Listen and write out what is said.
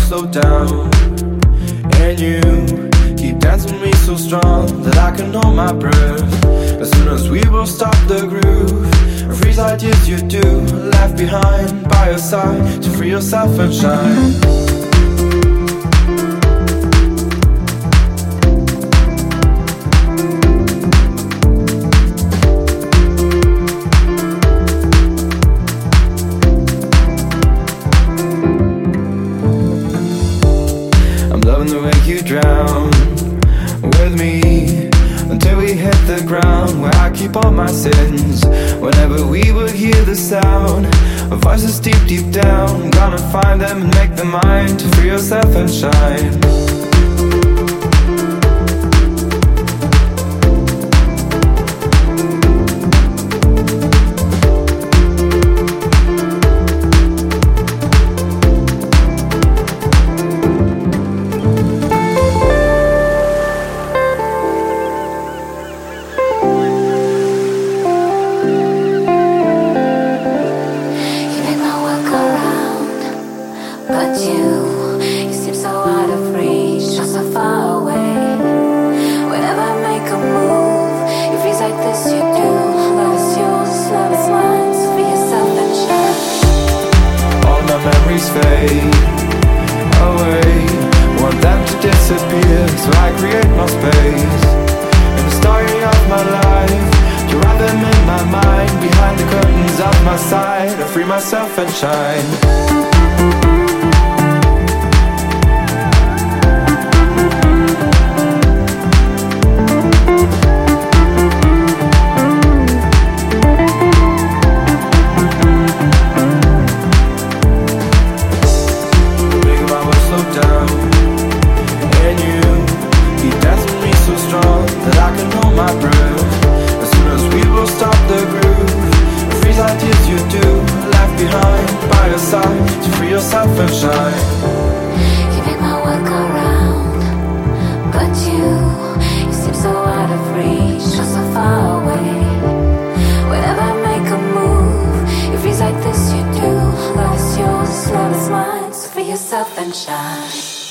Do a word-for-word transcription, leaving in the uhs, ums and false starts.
slow down. And you keep dancing me so strong that I can hold my breath. As soon as we will stop the groove, freeze like yes you do, left behind by your side to free yourself and shine. Loving the way you drown with me until we hit the ground where I keep all my sins. Whenever we will hear the sound of voices deep, deep down, gonna find them and make them mine to free yourself and shine. But you, you seem so out of reach, you're so far away. Whenever I make a move, you freeze like this, you do. Love is yours, love is mine, so be yourself and shine. All my memories fade away, want them to disappear, so I create more space. In the story of my life, to write them in my mind, behind the curtains of my side, I free myself and shine. That I can hold my breath. As soon as we will stop the groove, freeze like yes you do, left behind by your side to free yourself and shine. You make my work go round, but you, you seem so out of reach, you're so far away. Whenever I make a move, you freeze like this, you do. Love is yours, love is mine, so free yourself and shine.